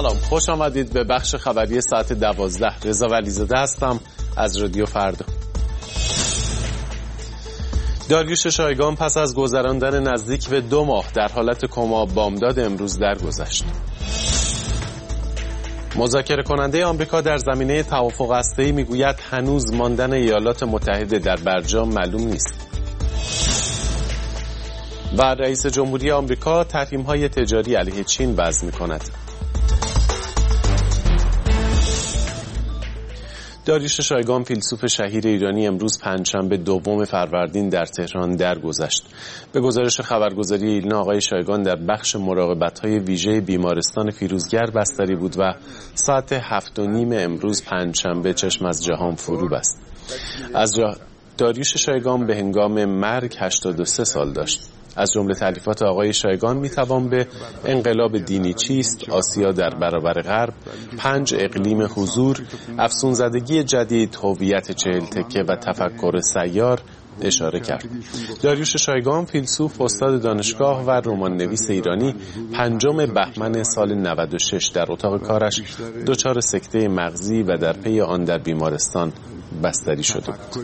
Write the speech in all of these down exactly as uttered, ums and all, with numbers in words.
سلام، خوش آمدید به بخش خبری ساعت دوازده. رضا ولیزاده هستم از رادیو فردا. داریوش شایگان پس از گذراندن نزدیک به دو ماه در حالت کما بامداد امروز درگذشت. مذاکره کننده آمریکا در زمینه توافق هسته‌ای میگوید هنوز ماندن ایالات متحده در برجام معلوم نیست. و رئیس جمهوری آمریکا تحریم‌های تجاری علیه چین وضع می‌کند. داریوش شایگان فیلسوف شهیر ایرانی امروز پنجشنبه دوم فروردین در تهران درگذشت. به گزارش خبرگزاری ایلنا آقای شایگان در بخش مراقبت‌های ویژه بیمارستان فیروزگر بستری بود و ساعت هفت و نیم امروز پنجشنبه چشم از جهان فرو بست. از جا داریوش شایگان به هنگام مرگ هشتاد و سه سال داشت. از جمله تألیفات آقای شایگان میتوان به انقلاب دینی چیست، آسیا در برابر غرب، پنج اقلیم حضور، افسونزدگی جدید، هویت چهل تکه و تفکر سیار اشاره کرد. داریوش شایگان فیلسوف، استاد دانشگاه و رمان نویس ایرانی پنجم بهمن سال نود و شش در اتاق کارش دچار سکته مغزی و در پی آن در بیمارستان بستری شده بود.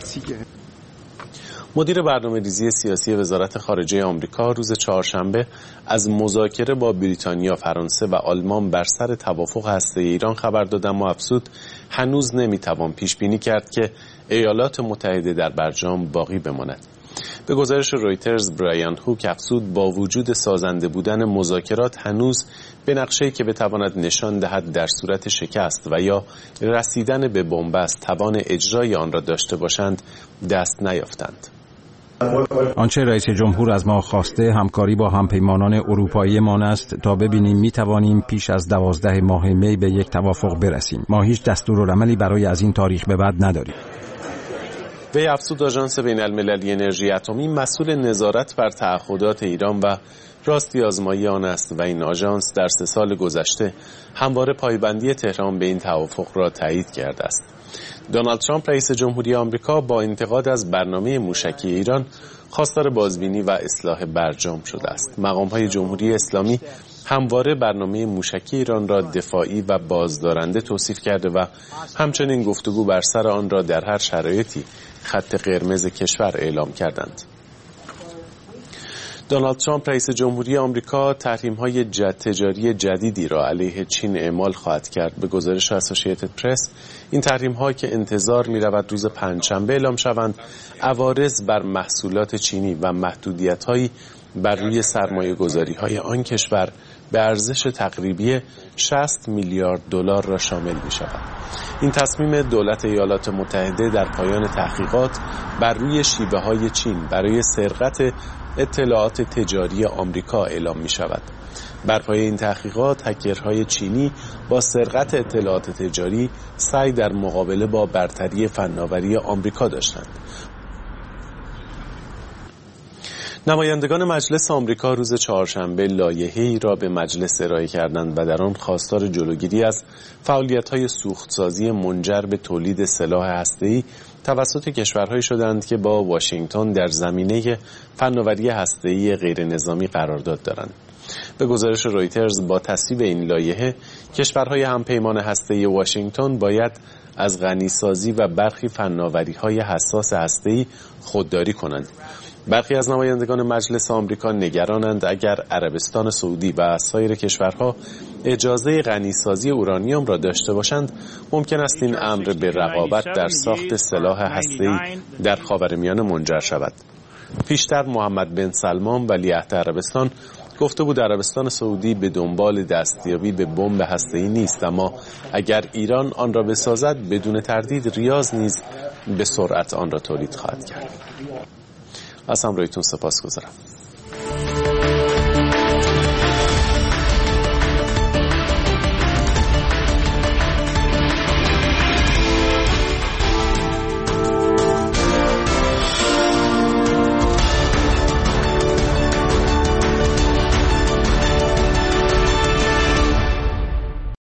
مدیر برنامه‌ریزی سیاسی وزارت خارجه آمریکا روز چهارشنبه از مذاکره با بریتانیا، فرانسه و آلمان بر سر توافق هسته‌ای ایران خبر داد، اما افزود هنوز نمیتوان پیش بینی کرد که ایالات متحده در برجام باقی بماند. به گزارش رویترز برایان هوک افزود با وجود سازنده بودن مذاکرات هنوز به نقشه‌ای که بتواند نشان دهد در صورت شکست و یا رسیدن به بنبست توان اجرای آن را داشته باشند دست نیافتند. آنچه رئیس جمهور از ما خواسته همکاری با همپیمانان اروپایی ما است تا ببینیم می توانیم پیش از دوازده ماه می به یک توافق برسیم. ما هیچ دستورالعملی برای از این تاریخ به بعد نداریم. وی افزود آژانس بین المللی انرژی اتمی مسئول نظارت بر تعهدات ایران و راستی آزمایی آن است و این آژانس در سه سال گذشته همواره پایبندی تهران به این توافق را تایید کرده است. دونالد ترامپ رئیس جمهوری آمریکا با انتقاد از برنامه موشکی ایران خواستار بازبینی و اصلاح برجام شده است. مقام‌های جمهوری اسلامی همواره برنامه موشکی ایران را دفاعی و بازدارنده توصیف کرده و همچنین گفتگو بر سر آن را در هر شرایطی خط قرمز کشور اعلام کردند. دونالد ترامپ رئیس جمهوری آمریکا تحریم‌های تجاری جدیدی را علیه چین اعمال خواهد کرد. به گزارش اسوسییتد پرس این تحریم‌ها که انتظار می‌رود روز پنجشنبه اعلام شوند عوارض بر محصولات چینی و محدودیت‌هایی بر روی سرمایه‌گذاری‌های آن کشور به ارزش تقریبی شصت میلیارد دلار را شامل می‌شود. این تصمیم دولت ایالات متحده در پایان تحقیقات بر روی شیوه‌های چین برای سرقت اطلاعات تجاری آمریکا اعلام می شود. بر پایه این تحقیقات هکرهای چینی با سرقت اطلاعات تجاری سعی در مقابله با برتری فناوری آمریکا داشتند. نمایندگان مجلس آمریکا روز چهارشنبه لایحه‌ای را به مجلس ارائه کردند و در آن خواستار جلوگیری از فعالیت‌های سوختسازی منجر به تولید سلاح هسته‌ای توسط کشورهایی شدند که با واشنگتن در زمینه فناوری هسته‌ای غیرنظامی قرارداد دارند. به گزارش رویترز با تصویب این لایحه کشورهای همپیمان هسته‌ای واشنگتن باید از غنیسازی و برخی فناوری‌های حساس هسته‌ای خودداری کنند. برخی از نمایندگان مجلس آمریکا نگرانند اگر عربستان سعودی و سایر کشورها اجازه غنیسازی اورانیوم را داشته باشند ممکن است این امر به رقابت در ساخت سلاح هسته‌ای در خاورمیانه منجر شود. پیشتر محمد بن سلمان ولیعهد عربستان گفته بود عربستان سعودی به دنبال دستیابی به بمب هسته‌ای نیست، اما اگر ایران آن را بسازد بدون تردید ریاض نیز به سرعت آن را تولید خواهد کرد. از همراهیتون سپاسگزارم.